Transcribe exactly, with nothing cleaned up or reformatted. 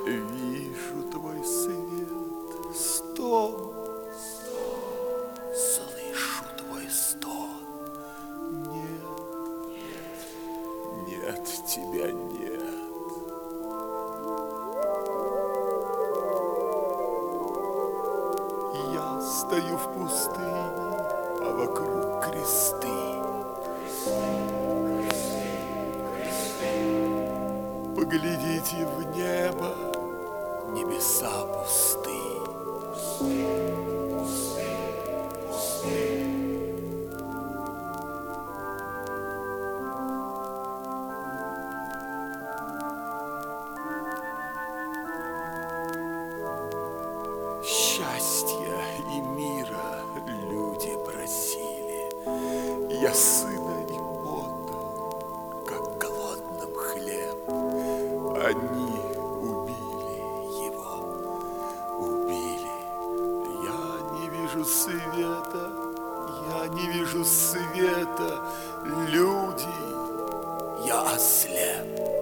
Вижу твой свет, стон, слышу твой стон. Нет, нет, тебя нет. Я стою в пустыне, а вокруг кресты. Поглядите в небо, небеса пусты. Счастья и мира люди просили. Я сына им отдал, как голодным хлеб. Они убили его, убили. Я не вижу света, я не вижу света. Люди, я ослеп.